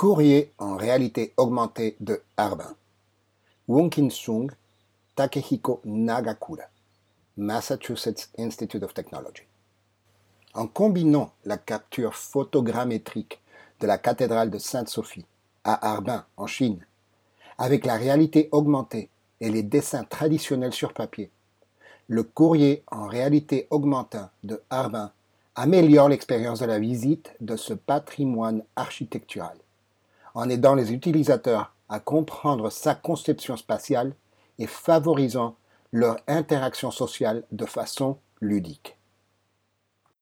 Courrier en réalité augmentée de Harbin. Wonkin Sung, Takehiko Nagakura, Massachusetts Institute of Technology. En combinant la capture photogrammétrique de la cathédrale de Sainte-Sophie à Harbin, en Chine, avec la réalité augmentée et les dessins traditionnels sur papier, le courrier en réalité augmentée de Harbin améliore l'expérience de la visite de ce patrimoine architectural, en aidant les utilisateurs à comprendre sa conception spatiale et favorisant leur interaction sociale de façon ludique.